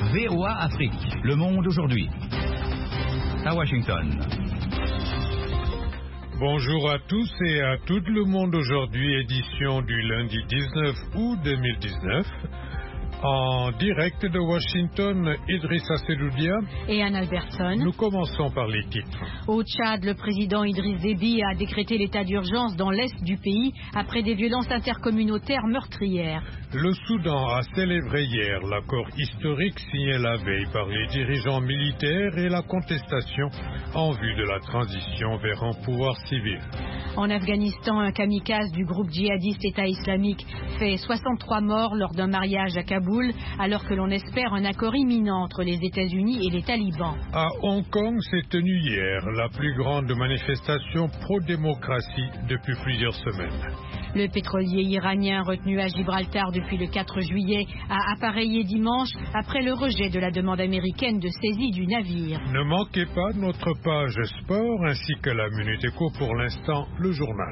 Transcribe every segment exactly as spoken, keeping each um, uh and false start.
V O A Afrique, Le Monde aujourd'hui. À Washington. Bonjour à tous et à tout le monde aujourd'hui, édition du lundi dix-neuf août deux mille dix-neuf. En direct de Washington, Idrissa Seloudia et Anne Albertson. Nous commençons par les titres. Au Tchad, le président Idriss Déby a décrété l'état d'urgence dans l'est du pays après des violences intercommunautaires meurtrières. Le Soudan a célébré hier l'accord historique signé la veille par les dirigeants militaires et la contestation en vue de la transition vers un pouvoir civil. En Afghanistan, un kamikaze du groupe djihadiste État islamique fait soixante-trois morts lors d'un mariage à Kaboul, alors que l'on espère un accord imminent entre les États-Unis et les talibans. À Hong Kong s'est tenue hier la plus grande manifestation pro-démocratie depuis plusieurs semaines. Le pétrolier iranien retenu à Gibraltar depuis le quatre juillet a appareillé dimanche après le rejet de la demande américaine de saisie du navire. Ne manquez pas notre page sport ainsi que la Minute Éco, pour l'instant le journal.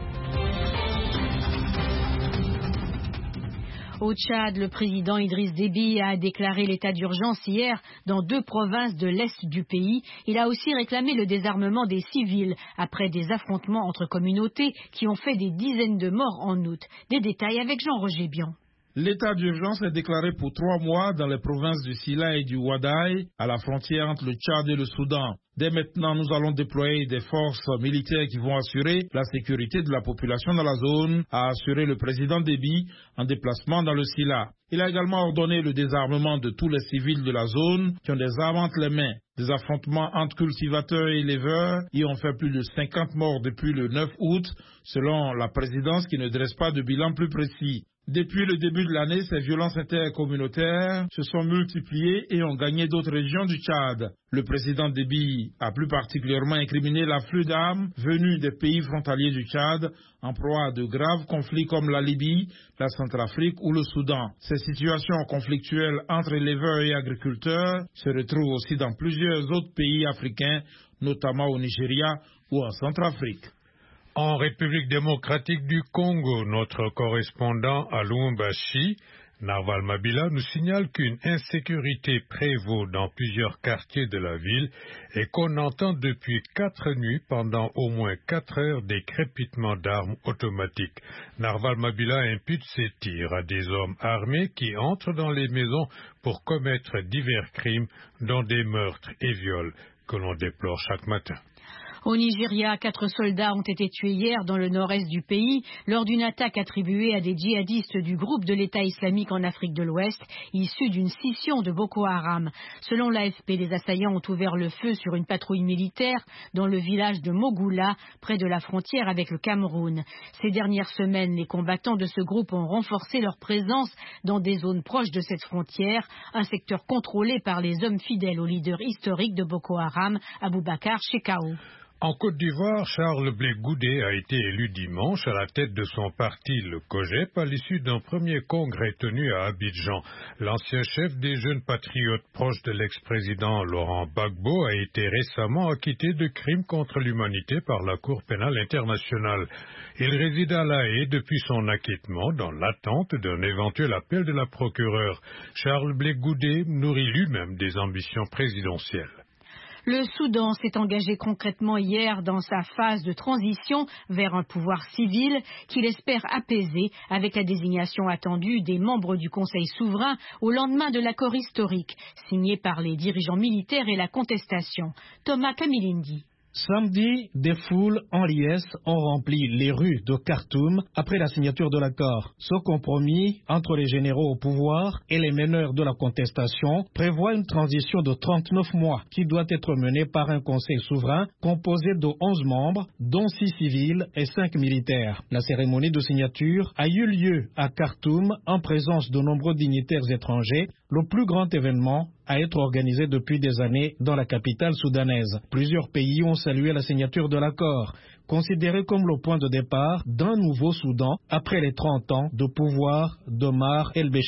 Au Tchad, le président Idriss Déby a déclaré l'état d'urgence hier dans deux provinces de l'est du pays. Il a aussi réclamé le désarmement des civils après des affrontements entre communautés qui ont fait des dizaines de morts en août. Des détails avec Jean-Roger Bion. L'état d'urgence est déclaré pour trois mois dans les provinces du Sila et du Wadaï, à la frontière entre le Tchad et le Soudan. Dès maintenant, nous allons déployer des forces militaires qui vont assurer la sécurité de la population dans la zone, a assuré le président Déby en déplacement dans le Sila. Il a également ordonné le désarmement de tous les civils de la zone qui ont des armes entre les mains. Des affrontements entre cultivateurs et éleveurs y ont fait plus de cinquante morts depuis le neuf août, selon la présidence qui ne dresse pas de bilan plus précis. Depuis le début de l'année, ces violences intercommunautaires se sont multipliées et ont gagné d'autres régions du Tchad. Le président Déby a plus particulièrement incriminé l'afflux d'armes venues des pays frontaliers du Tchad en proie à de graves conflits comme la Libye, la Centrafrique ou le Soudan. Ces situations conflictuelles entre éleveurs et agriculteurs se retrouvent aussi dans plusieurs autres pays africains, notamment au Nigeria ou en Centrafrique. En République démocratique du Congo, notre correspondant à Lubumbashi, Narval Mabila, nous signale qu'une insécurité prévaut dans plusieurs quartiers de la ville et qu'on entend depuis quatre nuits, pendant au moins quatre heures, des crépitements d'armes automatiques. Narval Mabila impute ces tirs à des hommes armés qui entrent dans les maisons pour commettre divers crimes, dont des meurtres et viols que l'on déplore chaque matin. Au Nigeria, quatre soldats ont été tués hier dans le nord-est du pays lors d'une attaque attribuée à des djihadistes du groupe de l'État islamique en Afrique de l'Ouest, issus d'une scission de Boko Haram. Selon l'A F P, les assaillants ont ouvert le feu sur une patrouille militaire dans le village de Mogula, près de la frontière avec le Cameroun. Ces dernières semaines, les combattants de ce groupe ont renforcé leur présence dans des zones proches de cette frontière, un secteur contrôlé par les hommes fidèles au leader historique de Boko Haram, Aboubakar Shekau. En Côte d'Ivoire, Charles Blé Goudé a été élu dimanche à la tête de son parti, le COGEP, à l'issue d'un premier congrès tenu à Abidjan. L'ancien chef des jeunes patriotes proches de l'ex-président Laurent Gbagbo a été récemment acquitté de crimes contre l'humanité par la Cour pénale internationale. Il réside à La Haye depuis son acquittement dans l'attente d'un éventuel appel de la procureure. Charles Blé Goudé nourrit lui-même des ambitions présidentielles. Le Soudan s'est engagé concrètement hier dans sa phase de transition vers un pouvoir civil qu'il espère apaiser avec la désignation attendue des membres du Conseil souverain au lendemain de l'accord historique signé par les dirigeants militaires et la contestation. Thomas Kamilindi. Samedi, des foules en liesse ont rempli les rues de Khartoum après la signature de l'accord. Ce compromis entre les généraux au pouvoir et les meneurs de la contestation prévoit une transition de trente-neuf mois qui doit être menée par un conseil souverain composé de onze membres, dont six civils et cinq militaires. La cérémonie de signature a eu lieu à Khartoum en présence de nombreux dignitaires étrangers, le plus grand événement à être organisé depuis des années dans la capitale soudanaise. Plusieurs pays ont salué la signature de l'accord, considéré comme le point de départ d'un nouveau Soudan après les trente ans de pouvoir d'Omar el-Béchir.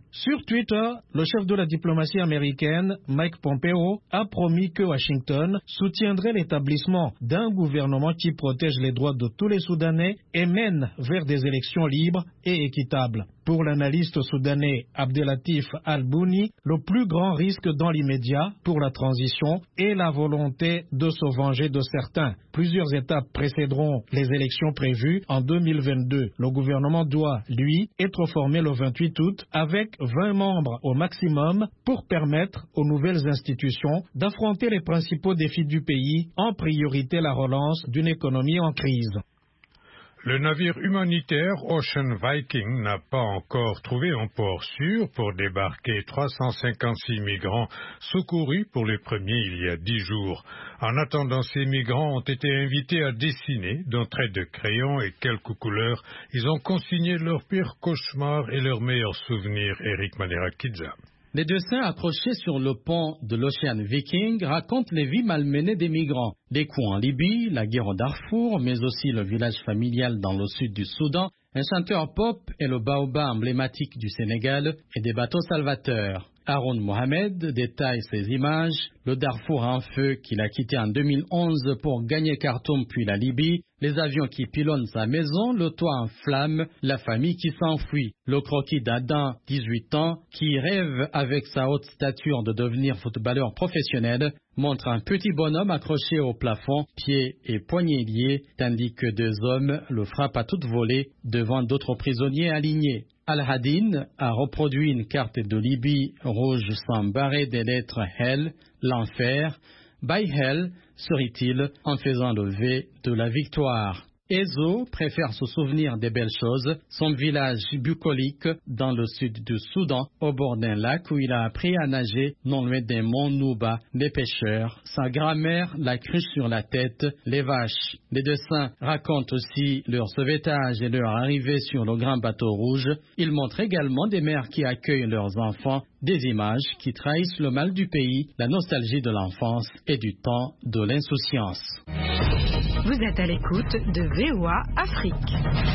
Sur Twitter, le chef de la diplomatie américaine, Mike Pompeo, a promis que Washington soutiendrait l'établissement d'un gouvernement qui protège les droits de tous les Soudanais et mène vers des élections libres et équitables. Pour l'analyste soudanais Abdelatif Al-Bouni, le plus grand risque dans l'immédiat pour la transition est la volonté de se venger de certains. Plusieurs étapes précéderont les élections prévues en deux mille vingt-deux. Le gouvernement doit, lui, être formé le vingt-huit août avec vingt membres au maximum pour permettre aux nouvelles institutions d'affronter les principaux défis du pays, en priorité la relance d'une économie en crise. Le navire humanitaire Ocean Viking n'a pas encore trouvé un port sûr pour débarquer trois cent cinquante-six migrants secourus pour les premiers il y a dix jours. En attendant, ces migrants ont été invités à dessiner d'un trait de crayon et quelques couleurs. Ils ont consigné leurs pires cauchemars et leurs meilleurs souvenirs. Eric Manirakidza. Les dessins accrochés sur le pont de l'Ocean Viking racontent les vies malmenées des migrants. Des coups en Libye, la guerre au Darfour, mais aussi le village familial dans le sud du Soudan, un chanteur pop et le baobab emblématique du Sénégal et des bateaux salvateurs. Haroun Mohamed détaille ces images, le Darfour en feu qu'il a quitté en deux mille onze pour gagner Khartoum puis la Libye, les avions qui pilonnent sa maison, le toit en flammes, la famille qui s'enfuit. Le croquis d'Adam, dix-huit ans, qui rêve avec sa haute stature de devenir footballeur professionnel, montre un petit bonhomme accroché au plafond, pieds et poignets liés, tandis que deux hommes le frappent à toute volée devant d'autres prisonniers alignés. Al-Hadin a reproduit une carte de Libye rouge sans barré des lettres Hell, l'enfer, by Hell, serait-il, en faisant le V de la victoire. Ezo préfère se souvenir des belles choses, son village bucolique dans le sud du Soudan, au bord d'un lac où il a appris à nager, non loin des monts Nouba, des pêcheurs, sa grand-mère, la cruche sur la tête, les vaches. Les dessins racontent aussi leur sauvetage et leur arrivée sur le grand bateau rouge. Ils montrent également des mères qui accueillent leurs enfants, des images qui trahissent le mal du pays, la nostalgie de l'enfance et du temps de l'insouciance. Vous êtes à l'écoute de V O A Afrique.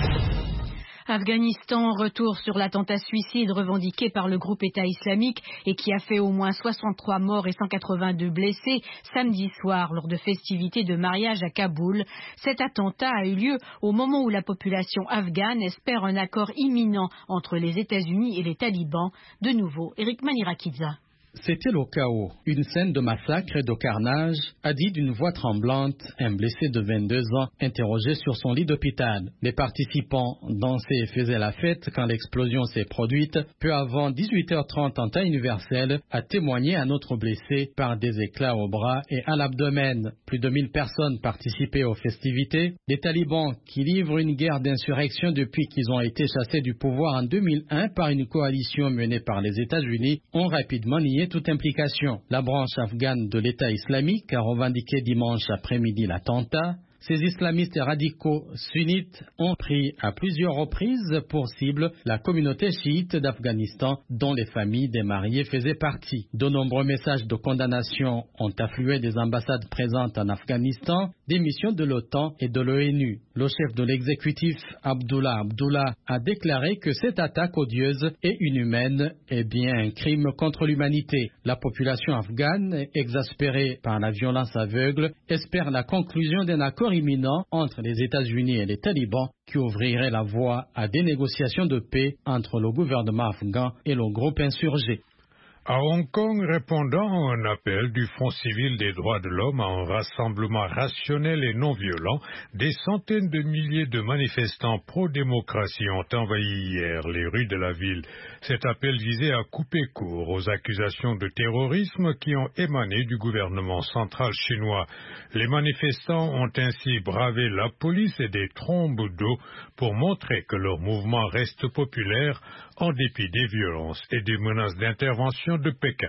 Afghanistan, retour sur l'attentat suicide revendiqué par le groupe État islamique et qui a fait au moins soixante-trois morts et cent quatre-vingt-deux blessés samedi soir lors de festivités de mariage à Kaboul. Cet attentat a eu lieu au moment où la population afghane espère un accord imminent entre les États-Unis et les talibans. De nouveau, Eric Manirakidza. C'était le chaos, une scène de massacre et de carnage, a dit d'une voix tremblante un blessé de vingt-deux ans interrogé sur son lit d'hôpital. Les participants dansaient et faisaient la fête quand l'explosion s'est produite. Peu avant dix-huit heures trente en temps universel, a témoigné un autre blessé par des éclats au bras et à l'abdomen. Plus de mille personnes participaient aux festivités. Les talibans, qui livrent une guerre d'insurrection depuis qu'ils ont été chassés du pouvoir en deux mille un par une coalition menée par les États-Unis, ont rapidement nié toute implication. La branche afghane de l'État islamique a revendiqué dimanche après-midi l'attentat. Ces islamistes radicaux sunnites ont pris à plusieurs reprises pour cible la communauté chiite d'Afghanistan dont les familles des mariés faisaient partie. De nombreux messages de condamnation ont afflué des ambassades présentes en Afghanistan, des missions de l'OTAN et de l'ONU. Le chef de l'exécutif, Abdullah Abdullah, a déclaré que cette attaque odieuse et inhumaine est bien un crime contre l'humanité. La population afghane, exaspérée par la violence aveugle, espère la conclusion d'un accord imminent entre les États-Unis et les talibans qui ouvrirait la voie à des négociations de paix entre le gouvernement afghan et le groupe insurgé. À Hong Kong, répondant à un appel du Front civil des droits de l'homme à un rassemblement rationnel et non violent, des centaines de milliers de manifestants pro-démocratie ont envahi hier les rues de la ville. Cet appel visait à couper court aux accusations de terrorisme qui ont émané du gouvernement central chinois. Les manifestants ont ainsi bravé la police et des trombes d'eau pour montrer que leur mouvement reste populaire en dépit des violences et des menaces d'intervention de Pékin.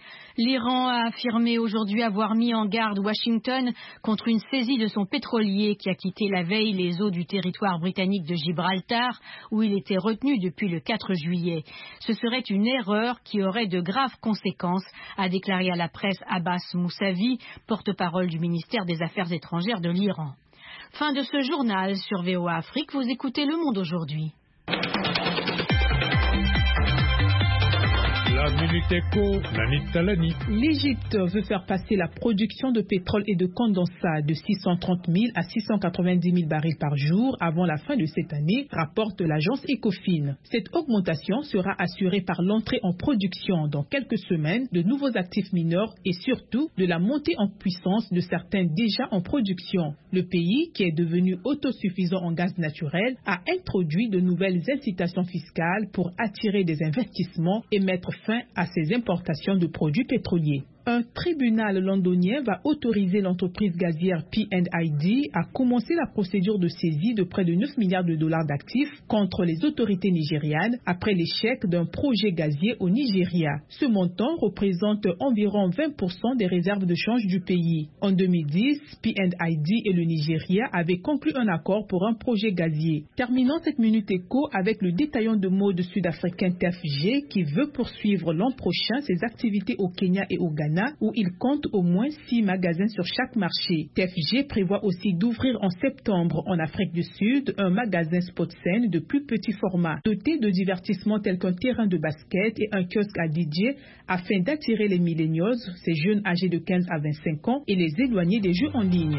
L'Iran a affirmé aujourd'hui avoir mis en garde Washington contre une saisie de son pétrolier qui a quitté la veille les eaux du territoire britannique de Gibraltar où il était retenu depuis le quatre juillet. Ce serait une erreur qui aurait de graves conséquences, a déclaré à la presse Abbas Moussavi, porte-parole du ministère des Affaires étrangères de l'Iran. Fin de ce journal sur V O A Afrique, vous écoutez Le Monde aujourd'hui. La Minute Éco, Nanit Talani. L'Égypte veut faire passer la production de pétrole et de condensat de six cent trente mille à six cent quatre-vingt-dix mille barils par jour avant la fin de cette année, rapporte l'agence Ecofin. Cette augmentation sera assurée par l'entrée en production dans quelques semaines de nouveaux actifs mineurs et surtout de la montée en puissance de certains déjà en production. Le pays, qui est devenu autosuffisant en gaz naturel, a introduit de nouvelles incitations fiscales pour attirer des investissements et mettre fin à ces importations de produits pétroliers. Un tribunal londonien va autoriser l'entreprise gazière P and I D à commencer la procédure de saisie de près de neuf milliards de dollars d'actifs contre les autorités nigérianes après l'échec d'un projet gazier au Nigeria. Ce montant représente environ vingt pour cent des réserves de change du pays. En deux mille dix, P and I D et le Nigeria avaient conclu un accord pour un projet gazier. Terminons cette minute éco avec le détaillant de mode sud-africain T F G qui veut poursuivre l'an prochain ses activités au Kenya et au Ghana, où il compte au moins six magasins sur chaque marché. T F G prévoit aussi d'ouvrir en septembre en Afrique du Sud un magasin Spotsen de plus petit format, doté de divertissements tels qu'un terrain de basket et un kiosque à D J afin d'attirer les millennials, ces jeunes âgés de quinze à vingt-cinq ans, et les éloigner des jeux en ligne.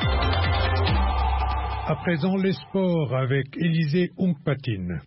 À présent, les sports avec Élisée Ongpatine.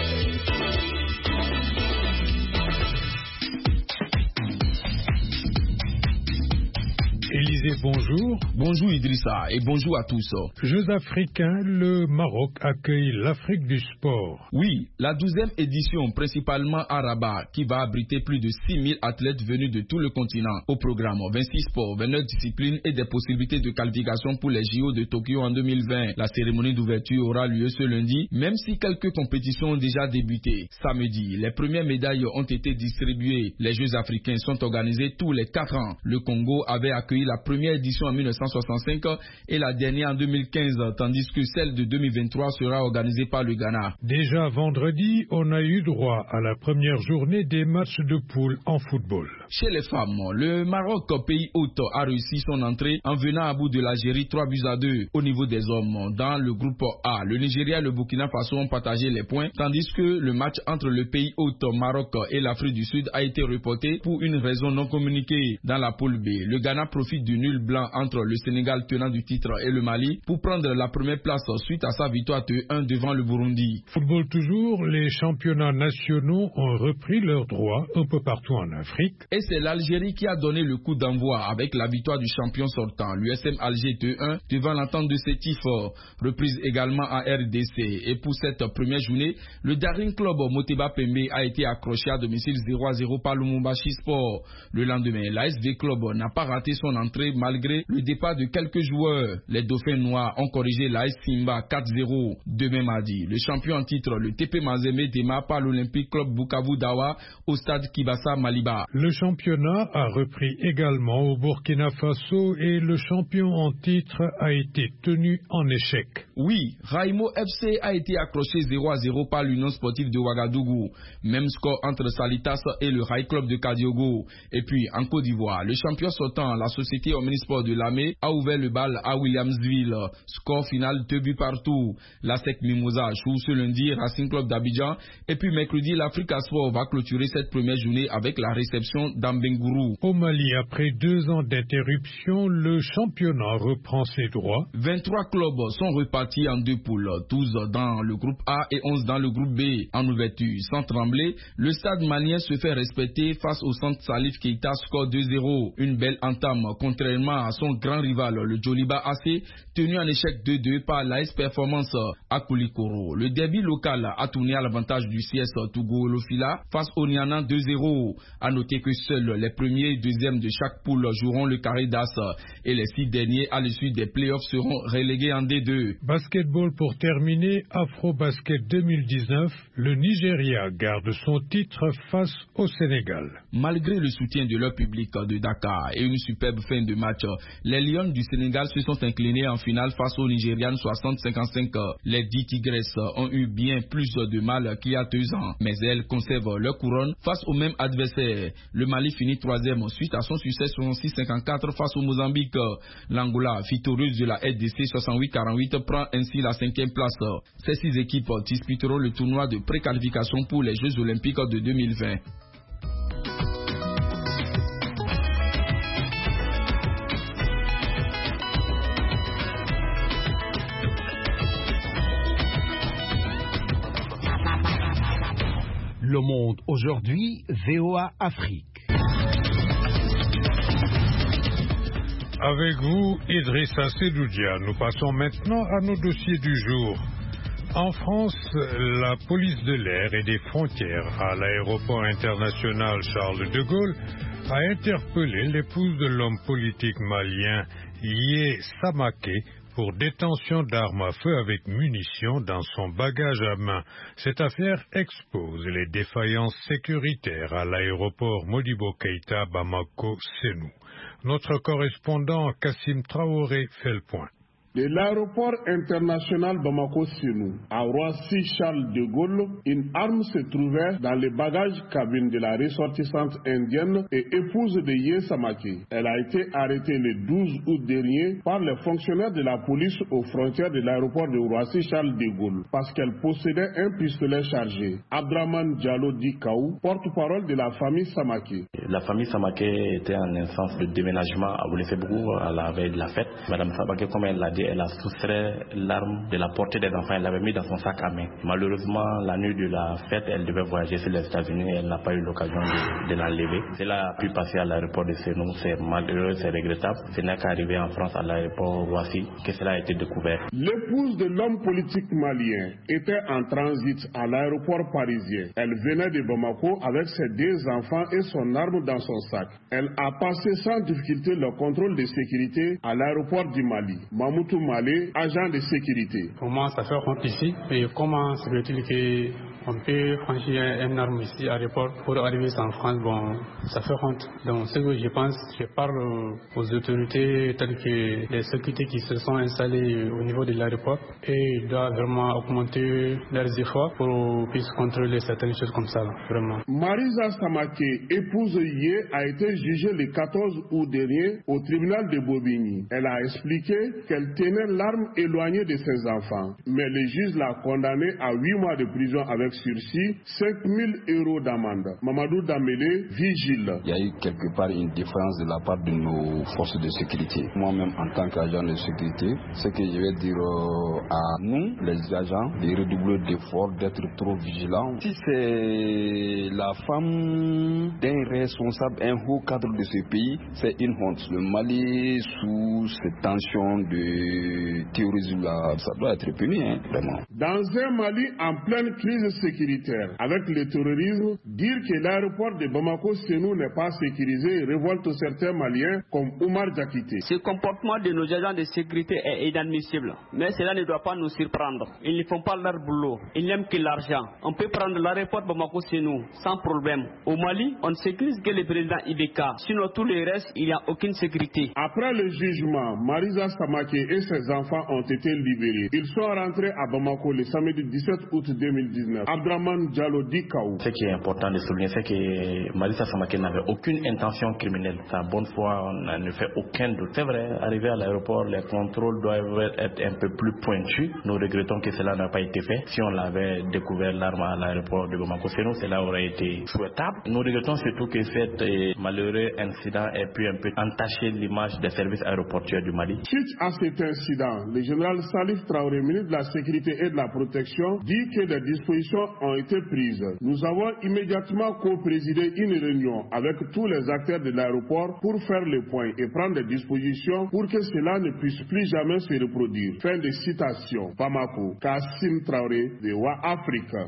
Élisée, bonjour. Bonjour Idrissa et bonjour à tous. Jeux africains, le Maroc accueille l'Afrique du sport. Oui, la douzième édition, principalement à Rabat, qui va abriter plus de six mille athlètes venus de tout le continent. Au programme, vingt-six sports, vingt-neuf disciplines et des possibilités de qualification pour les J O de Tokyo en deux mille vingt. La cérémonie d'ouverture aura lieu ce lundi, même si quelques compétitions ont déjà débuté. Samedi, les premières médailles ont été distribuées. Les Jeux africains sont organisés tous les quatre ans. Le Congo avait accueilli la première édition en mille neuf cent soixante-cinq et la dernière en deux mille quinze, tandis que celle de deux mille vingt-trois sera organisée par le Ghana. Déjà vendredi, on a eu droit à la première journée des matchs de poule en football. Chez les femmes, le Maroc, pays hôte, a réussi son entrée en venant à bout de l'Algérie trois buts à deux. Au niveau des hommes, dans le groupe A, le Nigeria et le Burkina Faso ont partagé les points, tandis que le match entre le pays hôte Maroc et l'Afrique du Sud a été reporté pour une raison non communiquée. Dans la poule B, le Ghana profite du nul blanc entre le Sénégal tenant du titre et le Mali pour prendre la première place suite à sa victoire deux un devant le Burundi. Football toujours, les championnats nationaux ont repris leurs droits un peu partout en Afrique. Et c'est l'Algérie qui a donné le coup d'envoi avec la victoire du champion sortant, l'U S M Alger deux un devant l'entente de Sétif, reprise également en R D C. Et pour cette première journée, le Daring Club Moteba Pembe a été accroché à domicile zéro à zéro par le Lumumbashi Sport. Le lendemain, l'A S V Club n'a pas raté son entrée malgré le départ de quelques joueurs. Les Dauphins Noirs ont corrigé l'A S Simba quatre zéro. Demain mardi, le champion en titre, le T P Mazembe, démarre par l'Olympique Club Bukavu Dawa au stade Kibasa Maliba. Le championnat a repris également au Burkina Faso et le champion en titre a été tenu en échec. Oui, Raimo F C a été accroché zéro à zéro par l'Union sportive de Ouagadougou. Même score entre Salitas et le Rai Club de Kadiogo. Et puis en Côte d'Ivoire, le champion sortant, la société Omnisport de Lamé, a ouvert le bal à Williamsville. Score final deux buts partout. La S E C Mimosa joue ce lundi Racing Club d'Abidjan. Et puis mercredi, l'Africa Sport va clôturer cette première journée avec la réception d'Ambengourou. Au Mali, après deux ans d'interruption, le championnat reprend ses droits. vingt-trois clubs sont repartis en deux poules, douze dans le groupe A et onze dans le groupe B. En ouverture, sans trembler, le stade malien se fait respecter face au centre Salif Keita, score deux zéro. Une belle entame, contrairement à son grand rival, le Djoliba A C, tenu en échec deux deux par l'A S Performance à Koulikoro. Le derby local a tourné à l'avantage du C S Togo Lofila face au Niana deux zéro. A noter que seuls les premiers et deuxièmes de chaque poule joueront le carré d'As et les six derniers à l'issue des playoffs seront relégués en D deux. Basketball pour terminer, Afro-Basket deux mille dix-neuf, le Nigeria garde son titre face au Sénégal. Malgré le soutien de leur public de Dakar et une superbe fin de match, les Lions du Sénégal se sont inclinés en finale face aux Nigérians soixante à cinquante-cinq. Les dix Tigresses ont eu bien plus de mal qu'il y a deux ans, mais elles conservent leur couronne face au même adversaire. Le Mali finit troisième suite à son succès soixante-six à cinquante-quatre face au Mozambique. L'Angola, victorieuse de la R D C soixante-huit à quarante-huit, prend ainsi la cinquième place. Ces six équipes disputeront le tournoi de préqualification pour les Jeux Olympiques de deux mille vingt. Monde aujourd'hui, V O A Afrique. Avec vous, Idrissa Sedoudia. Nous passons maintenant à nos dossiers du jour. En France, la police de l'air et des frontières à l'aéroport international Charles de Gaulle a interpellé l'épouse de l'homme politique malien Yé Samaké pour détention d'armes à feu avec munitions dans son bagage à main. Cette affaire expose les défaillances sécuritaires à l'aéroport Modibo Keïta Bamako-Sénou. Notre correspondant Kassim Traoré fait le point. De l'aéroport international Bamako-Sénou à Roissy-Charles de Gaulle, une arme se trouvait dans les bagages cabine de la ressortissante indienne et épouse de Yé Samaké. Elle a été arrêtée le douze août dernier par les fonctionnaires de la police aux frontières de l'aéroport de Roissy-Charles de Gaulle parce qu'elle possédait un pistolet chargé. Abdraman Diallo Dikaou, porte-parole de la famille Samaké. La famille Samaké était en instance de déménagement à Oulé-Sébrou à la veille de la fête. Madame Samaké, comme elle l'a dit, elle a soustrait l'arme de la portée des enfants. Elle l'avait mis dans son sac à main. Malheureusement, la nuit de la fête, elle devait voyager sur les États-Unis et elle n'a pas eu l'occasion de, de l'enlever. Cela a pu passer à l'aéroport de Sénou. C'est malheureux, c'est regrettable. Ce n'est qu'arrivé en France à l'aéroport Roissy que cela a été découvert. L'épouse de l'homme politique malien était en transit à l'aéroport parisien. Elle venait de Bamako avec ses deux enfants et son arme dans son sac. Elle a passé sans difficulté le contrôle de sécurité à l'aéroport du Mali. Mamoutou Malé, agent de sécurité. Pour moi, ça fait honte ici. Et comment se fait-il qu'on peut franchir un arme ici à l'aéroport pour arriver en France? Bon, ça fait honte. Donc, ce que je pense, je parle aux autorités telles que les sécurités qui se sont installées au niveau de l'aéroport et ils doivent vraiment augmenter leurs efforts pour qu'ils puissent contrôler certaines choses comme ça, vraiment. Marisa Samaké, épouse Yé, a été jugée le quatorze août dernier au tribunal de Bobigny. Elle a expliqué qu'elle tenait l'arme éloignée de ses enfants. Mais le juge l'a condamnée à huit mois de prison avec sursis, cinq mille euros d'amende. Mamadou Damélé, vigile. Il y a eu quelque part une différence de la part de nos forces de sécurité. Moi-même, en tant qu'agent de sécurité, ce que je vais dire à nous, les agents, de redoubler d'efforts, d'être trop vigilants. Si c'est la femme d'un responsable, un haut cadre de ce pays, c'est une honte. Le Mali, sous cette tension de terrorisme là, ça doit être puni, hein, vraiment. Dans un Mali en pleine crise sécuritaire avec le terrorisme, dire que l'aéroport de Bamako-Sénou n'est pas sécurisé révolte certains Maliens comme Oumar Diakité. Ce comportement de nos agents de sécurité est inadmissible, mais cela ne doit pas nous surprendre. Ils ne font pas leur boulot, ils n'aiment que l'argent. On peut prendre l'aéroport Bamako-Sénou sans problème. Au Mali, on ne sécurise que le président Ibeka, sinon tout le reste, il n'y a aucune sécurité. Après le jugement, Marisa Samaké et ses enfants ont été libérés. Ils sont rentrés à Bamako le samedi dix-sept août deux mille dix-neuf. Abdraman Diallo Dikaou. Ce qui est important de souligner, c'est que Marisa Samaké n'avait aucune intention criminelle. Sa bonne foi ne fait aucun doute. C'est vrai, arrivé à l'aéroport, les contrôles doivent être un peu plus pointus. Nous regrettons que cela n'a pas été fait. Si on l'avait découvert l'arme à l'aéroport de Bamako-Sénou, cela aurait été souhaitable. Nous regrettons surtout que cet malheureux incident ait pu un peu entacher l'image des services aéroportuaires du Mali. Suite à cet incident, le général Salif Traoré, ministre de la Sécurité et de la Protection, dit que des dispositions ont été prises. Nous avons immédiatement co-présidé une réunion avec tous les acteurs de l'aéroport pour faire le point et prendre des dispositions pour que cela ne puisse plus jamais se reproduire. Fin de citation. Bamako, Kassim Traoré, V O A Afrique.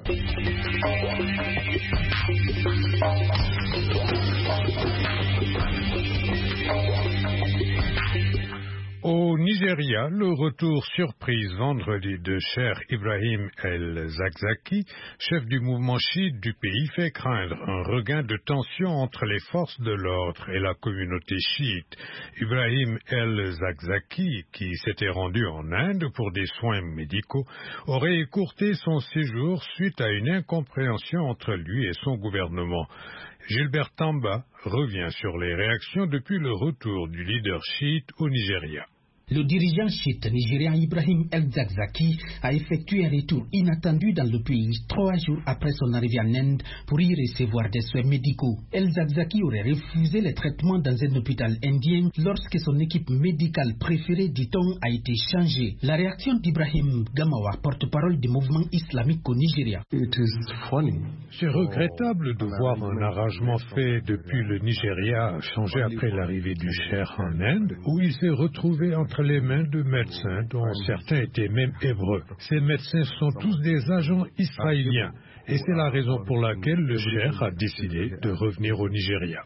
Au Nigeria, le retour surprise vendredi de Cheikh Ibrahim el-Zakzaki, chef du mouvement chiite du pays, fait craindre un regain de tension entre les forces de l'ordre et la communauté chiite. Ibrahim el-Zakzaki, qui s'était rendu en Inde pour des soins médicaux, aurait écourté son séjour suite à une incompréhension entre lui et son gouvernement. Gilbert Tamba revient sur les réactions depuis le retour du leader chiite au Nigeria. Le dirigeant chiite nigérian Ibrahim El-Zakzaki a effectué un retour inattendu dans le pays trois jours après son arrivée en Inde pour y recevoir des soins médicaux. El-Zakzaki aurait refusé le traitement dans un hôpital indien lorsque son équipe médicale préférée, dit-on, a été changée. La réaction d'Ibrahim Gamawa, porte-parole du mouvement islamique au Nigeria. C'est regrettable de voir un arrangement fait depuis le Nigeria changer après l'arrivée du cheikh en Inde, où il s'est retrouvé entre les mains de médecins dont certains étaient même hébreux. Ces médecins sont tous des agents israéliens. Et c'est la raison pour laquelle le cheikh a décidé de revenir au Nigeria.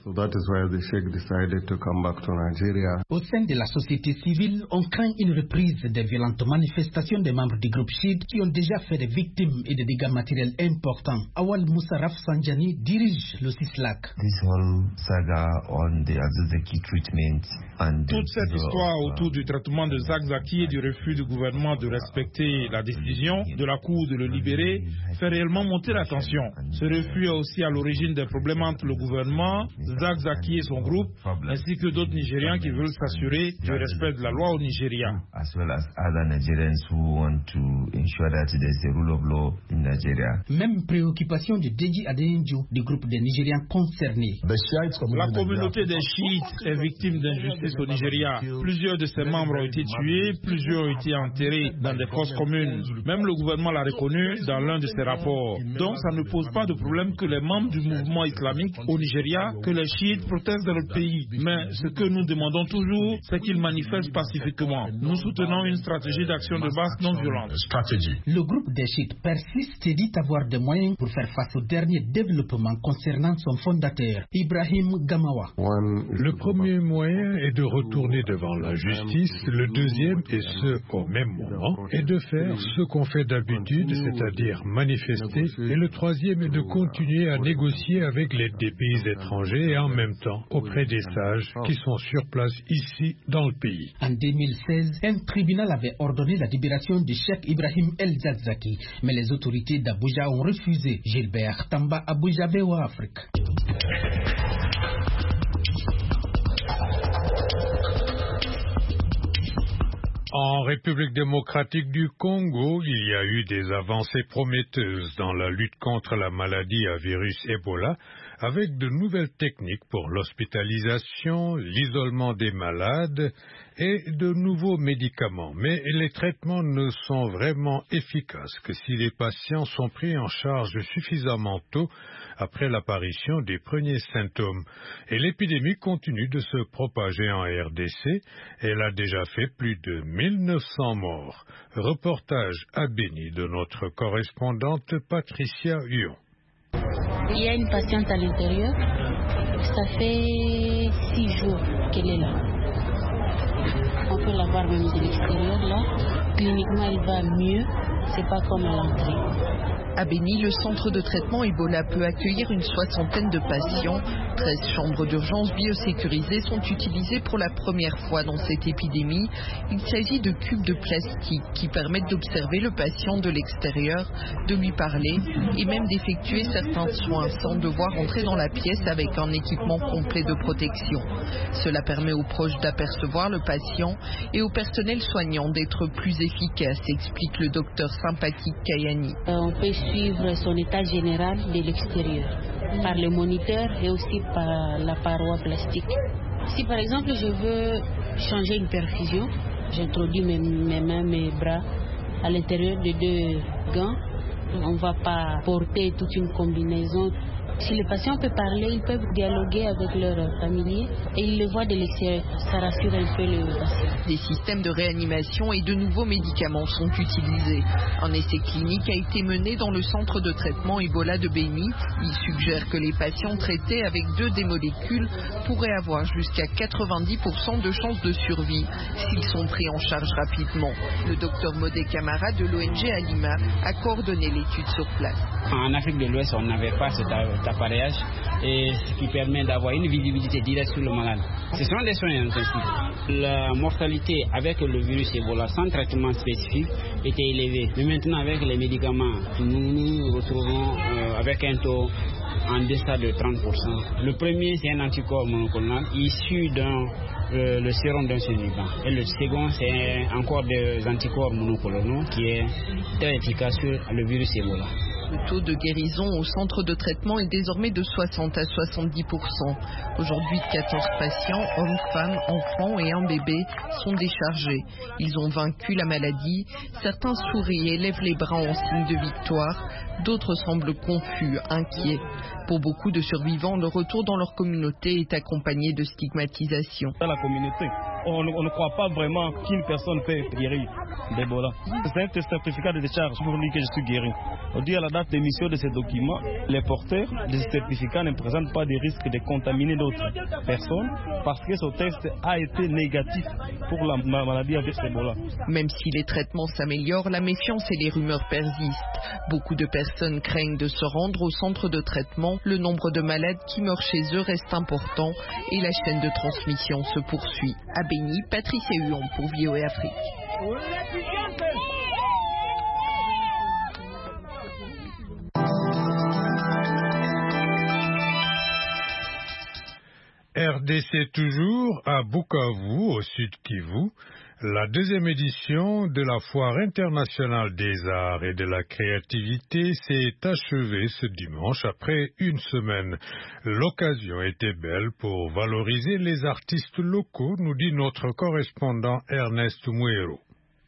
Au sein de la société civile, on craint une reprise des violentes manifestations des membres du groupe chiite qui ont déjà fait des victimes et des dégâts matériels importants. Awal Moussa Sanjani dirige le CISLAC. Toute cette histoire autour du traitement de Zakzaki et du refus du gouvernement de respecter la décision de la Cour de le libérer fait réellement monter la tension. Ce refus est aussi à l'origine des problèmes entre le gouvernement, Zakzaki et son groupe, ainsi que d'autres Nigérians qui veulent s'assurer du respect de la loi au Nigeria. Même préoccupation de Deji Adeyanju du groupe des Nigériens concernés. La communauté des chiites est victime d'injustice au Nigeria. Plusieurs de ses membres ont été tués, plusieurs ont été enterrés dans des fosses communes. Même le gouvernement l'a reconnu dans l'un de ses rapports. Donc ça ne pose pas de problème que les membres du mouvement islamique au Nigeria, que les chiites protestent dans le pays. Mais ce que nous demandons toujours, c'est qu'ils manifestent pacifiquement. Nous soutenons une stratégie d'action de base non violente. Le groupe des chiites persiste et dit avoir des moyens pour faire face aux derniers développements concernant son fondateur, Ibrahim Gamawa. Le premier moyen est de retourner devant la justice. Le deuxième, et ce au même moment, est de faire ce qu'on fait d'habitude, c'est-à-dire manifester. Et le troisième est de continuer à négocier avec les des pays étrangers et en même temps auprès des sages qui sont sur place ici dans le pays. En deux mille seize, un tribunal avait ordonné la libération du cheikh Ibrahim El-Zakzaki, mais les autorités d'Abuja ont refusé. Gilbert Tamba, Abuja, V O A Afrique. En République démocratique du Congo, il y a eu des avancées prometteuses dans la lutte contre la maladie à virus Ebola, avec de nouvelles techniques pour l'hospitalisation, l'isolement des malades et de nouveaux médicaments. Mais les traitements ne sont vraiment efficaces que si les patients sont pris en charge suffisamment tôt après l'apparition des premiers symptômes. Et l'épidémie continue de se propager en R D C. Elle a déjà fait plus de mille neuf cents morts. Reportage à Béni de notre correspondante Patricia Huon. Il y a une patiente à l'intérieur. Ça fait six jours qu'elle est là. On peut la voir même de l'extérieur là. Cliniquement, elle va mieux. C'est pas comme à l'entrée. À Béni, le centre de traitement Ebola peut accueillir une soixantaine de patients. treize chambres d'urgence biosécurisées sont utilisées pour la première fois dans cette épidémie. Il s'agit de cubes de plastique qui permettent d'observer le patient de l'extérieur, de lui parler et même d'effectuer certains soins sans devoir entrer dans la pièce avec un équipement complet de protection. Cela permet aux proches d'apercevoir le patient et au personnel soignant d'être plus efficace, explique le docteur Sympathique Kayani. On peut suivre son état général de l'extérieur par le moniteur et aussi par la paroi plastique. Si par exemple je veux changer une perfusion, j'introduis mes, mes mains, mes bras à l'intérieur de deux gants. On ne va pas porter toute une combinaison. Si les patients peuvent parler, ils peuvent dialoguer avec leurs familiers et ils le voient de l'extérieur. Ça rassure un peu le patient. Des systèmes de réanimation et de nouveaux médicaments sont utilisés. Un essai clinique a été mené dans le centre de traitement Ebola de Béni. Il suggère que les patients traités avec deux des molécules pourraient avoir jusqu'à quatre-vingt-dix pour cent de chances de survie s'ils sont pris en charge rapidement. Le docteur Modé Camara de l'O N G Alima a coordonné l'étude sur place. En Afrique de l'Ouest, on n'avait pas cet appareillage et ce qui permet d'avoir une visibilité directe sur le malade. Ce sont des soins intensifs. La mortalité avec le virus Ebola sans traitement spécifique était élevée. Mais maintenant avec les médicaments, nous nous retrouvons euh, avec un taux en deçà de trente pour cent. Le premier, c'est un anticorps monoclonal issu d'un euh, le sérum d'un survivant. Et le second, c'est encore des anticorps monoclonaux qui est très efficace sur le virus Ebola. Le taux de guérison au centre de traitement est désormais de soixante à soixante-dix pour cent. Aujourd'hui, quatorze patients, hommes, femmes, enfants et un bébé, sont déchargés. Ils ont vaincu la maladie. Certains sourient et lèvent les bras en signe de victoire. D'autres semblent confus, inquiets. Pour beaucoup de survivants, le retour dans leur communauté est accompagné de stigmatisation. Dans la communauté, on, on ne croit pas vraiment qu'une personne peut guérir d'Ebola. C'est un certificat de décharge pour dire que je suis guéri. On dit à la date d'émission de ces documents, les porteurs de ce certificat ne présentent pas de risque de contaminer d'autres personnes parce que ce test a été négatif pour la maladie avec Ebola. Même si les traitements s'améliorent, la méfiance et les rumeurs persistent. Beaucoup de personnes craignent de se rendre au centre de traitement. Le nombre de malades qui meurent chez eux reste important et la chaîne de transmission se poursuit. À Béni, Patricia Huon pour V O A Afrique. R D C toujours à Bukavu, au sud Kivu. La deuxième édition de la Foire internationale des arts et de la créativité s'est achevée ce dimanche après une semaine. L'occasion était belle pour valoriser les artistes locaux, nous dit notre correspondant Ernest Mouero.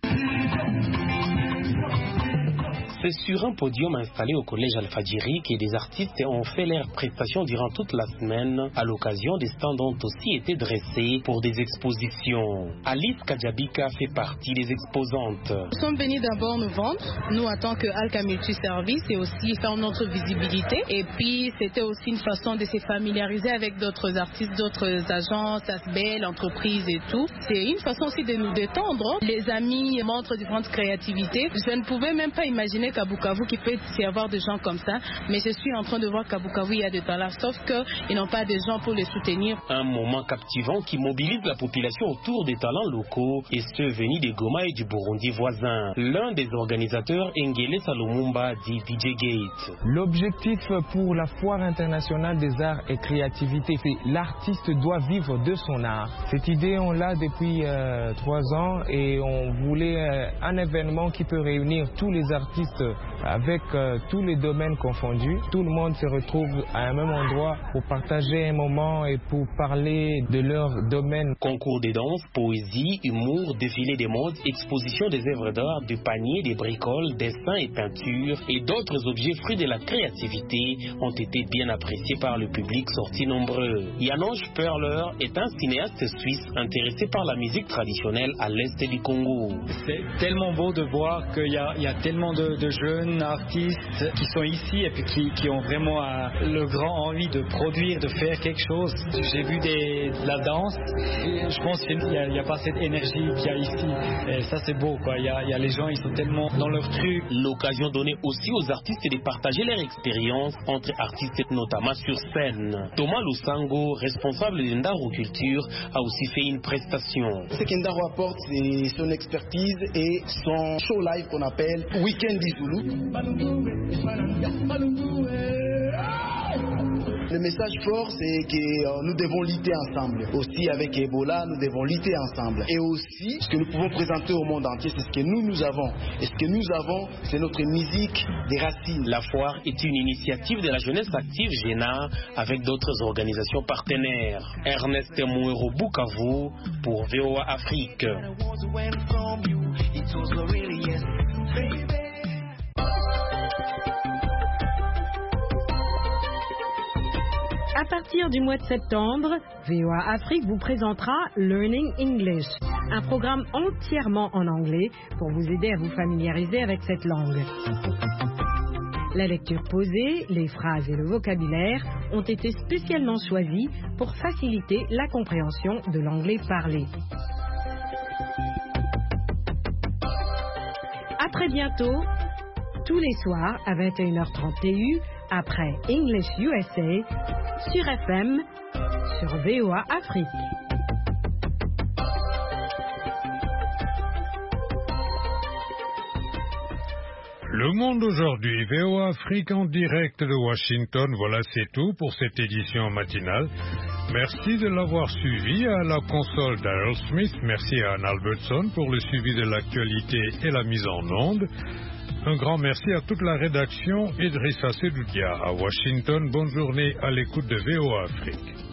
C'est sur un podium installé au collège Al-Fadjiri que des artistes ont fait leurs prestations durant toute la semaine. À l'occasion, des stands ont aussi été dressés pour des expositions. Alice Kadjabika fait partie des exposantes. Nous sommes venus d'abord nous vendre, nous en tant que Alka Multiservice, et aussi faire notre visibilité. Et puis, c'était aussi une façon de se familiariser avec d'autres artistes, d'autres agences, A S B L, entreprises et tout. C'est une façon aussi de nous détendre. Les amis montrent différentes créativités. Je ne pouvais même pas imaginer qu'à Bukavu, qu'il peut y avoir des gens comme ça, mais je suis en train de voir qu'à Bukavu, il y a des talents, sauf qu'ils n'ont pas des gens pour les soutenir. Un moment captivant qui mobilise la population autour des talents locaux, et ceux venus de Goma et du Burundi voisin. L'un des organisateurs, Engele Salomumba, dit D J Gate. L'objectif pour la Foire internationale des arts et créativité, c'est l'artiste doit vivre de son art. Cette idée, on l'a depuis euh, trois ans et on voulait euh, un événement qui peut réunir tous les artistes avec euh, tous les domaines confondus. Tout le monde se retrouve à un même endroit pour partager un moment et pour parler de leur domaine. Concours de danse, poésie, humour, défilé des modes, exposition des œuvres d'art, de paniers, des bricoles, dessins et peintures et d'autres objets fruits de la créativité ont été bien appréciés par le public sorti nombreux. Janosch Perler est un cinéaste suisse intéressé par la musique traditionnelle à l'est du Congo. C'est tellement beau de voir qu'il y a, il y a tellement de, de jeunes artistes qui sont ici et puis qui, qui ont vraiment euh, le grand envie de produire, de faire quelque chose. J'ai vu des, de la danse et je pense qu'il n'y a, a pas cette énergie qu'il y a ici. Et ça c'est beau quoi. Il y, a, il y a les gens, ils sont tellement dans leur truc. L'occasion donnée aussi aux artistes de partager leur expérience entre artistes notamment sur scène. Thomas Lusango, responsable de Ndaro Culture, a aussi fait une prestation. Ce que Ndaro apporte, c'est son expertise et son show live qu'on appelle Weekend du Zulu. Le message fort, c'est que euh, nous devons lutter ensemble. Aussi avec Ebola, nous devons lutter ensemble. Et aussi, ce que nous pouvons présenter au monde entier, c'est ce que nous, nous avons. Et ce que nous avons, c'est notre musique des racines. La foire est une initiative de la jeunesse active Géna avec d'autres organisations partenaires. Ernest Mouero, Bukavu pour V O A Afrique. À partir du mois de septembre, V O A Afrique vous présentera Learning English, un programme entièrement en anglais pour vous aider à vous familiariser avec cette langue. La lecture posée, les phrases et le vocabulaire ont été spécialement choisis pour faciliter la compréhension de l'anglais parlé. À très bientôt, tous les soirs à vingt et une heures trente T U, après English U S A, sur F M, sur V O A Afrique. Le Monde aujourd'hui, V O A Afrique en direct de Washington. Voilà, c'est tout pour cette édition matinale. Merci de l'avoir suivi. À la console Daryl Smith, merci à Anne Albertson pour le suivi de l'actualité et la mise en onde. Un grand merci à toute la rédaction et de Idrissa Sedoudia à Washington. Bonne journée à l'écoute de V O A Afrique.